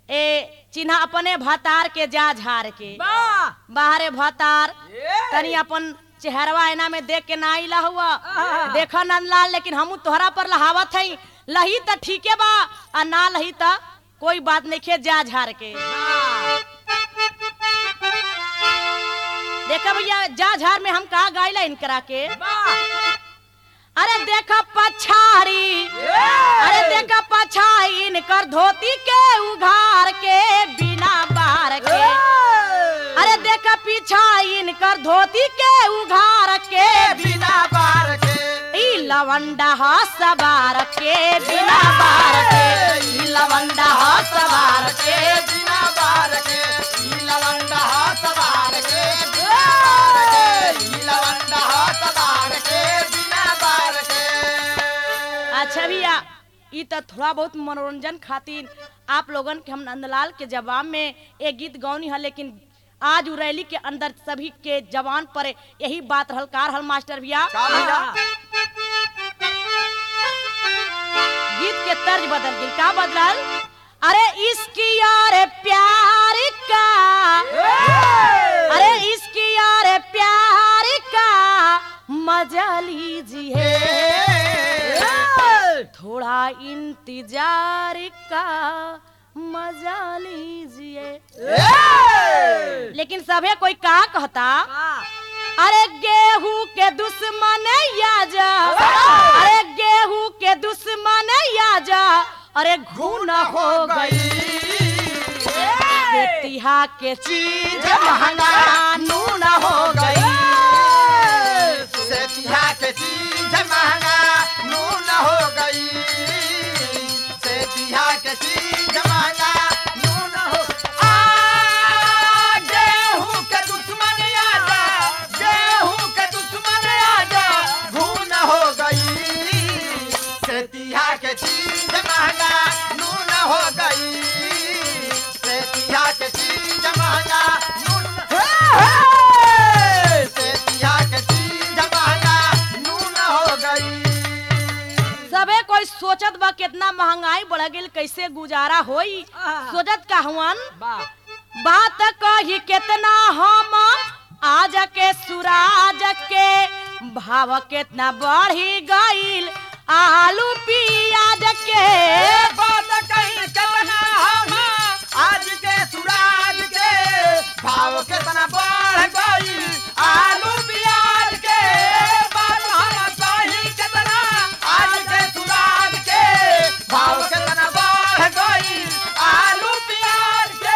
ए चिन्हा अपने भतार के जा झार के वाह बाहरे भतार ए! तनी अपन चेहरवा ऐना में देख के ना इला हुआ देखा नंदलाल लेकिन हमू तोहरा पर लहावत है लही त ठीके बा आ ना लही त कोई बात नहीं खे जा झार के देखा भैया जा झार में हम कहा गाइला इनकरा के अरे देखा पछाड़ी अरे देखा पछाई इनकर धोती के उघार के बिना बाहर के अरे देखा पीछाई इनकर धोती के उघार के बिना बार के ई लवंडा हा सवार के बिना बार के ई लवंडा हा सवार के बिना बार के ई लवंडा हाथ बार के बिना बार के ई लवंडा हाथ बार के बिना बार के अच्छा भैया ई तो थोड़ा बहुत मनोरंजन खातिर आप लोगन के हम नंदलाल के जवाब में एक गीत गौनी है लेकिन आज उ रैली के अंदर सभी के जवान पर यही बात रहल कार हल मास्टर भैया का भैया गीत के तर्ज बदल गई का बदलल अरे इसकी यार प्यार का अरे इसकी यार प्यार का मजा लीजिए थोड़ा इंतजार का मजा लीजिए लेकिन सभे कोई का कहता अरे गेहूं के दुश्मन याजा अरे गेहूं के दुश्मन याजा अरे घून हो गई बेतिहा के चीज महंगा नून हो गई सेतिया के चीज महंगा नून हो गई सेतिया के चीज महंगा नून हो गेहूं के दुश्मन आजा गेहूं के दुश्मन आजा घून हो गई सेतिया के चीज महंगा नून हो गई सेतिया के चीज महंगा नून सेतिया के चीज महंगा नून हो गई सबे कोई सोचत बा कितना महंगाई बढ़ गई कैसे गुजारा होई सोचत का हुआन बात कही कितना हम आज के सूरज के भाव कितना बढ़ी गईल आलू पियाज के बात कहीं कितना हम आज के सूरज के भाव कितना बढ़ गई आलू प्याज के बात हम कहीं कितना आज के सूरज के भाव कितना बढ़ गई आलू प्याज के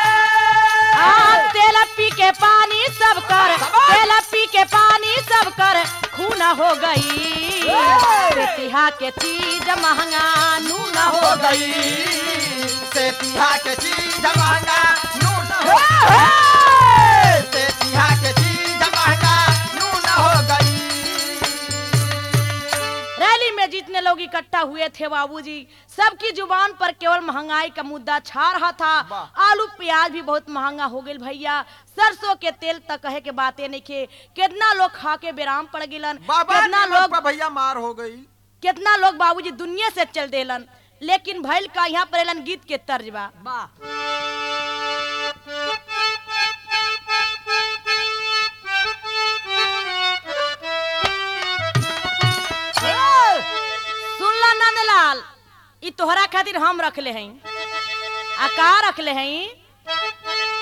तेल पी के पानी सब कर तेल पी के पानी सब कर खून हो गई बेतिहा के चीज महंगा नून हो गई सेतिया के चीज महंगा नून हो सेतिया के चीज महंगा नून हो गई रैली में जितने लोग इकट्ठा हुए थे बाबूजी सबकी जुबान पर केवल महंगाई का मुद्दा छा रहा था आलू प्याज भी बहुत महंगा हो गई भैया सरसों के तेल तक कहे के बातें नहीं खे कितना लोग खा के बेराम पड़ गिलन कितना लोग भैया मार हो गई कितना लोग बाबूजी दुनिया से चल देलन लेकिन भैल का यहाँ पर एलन गीत के तर्जबा सुनला नंदलाल ई तोहरा खातिर हम रखले हैं आ का रखले हैं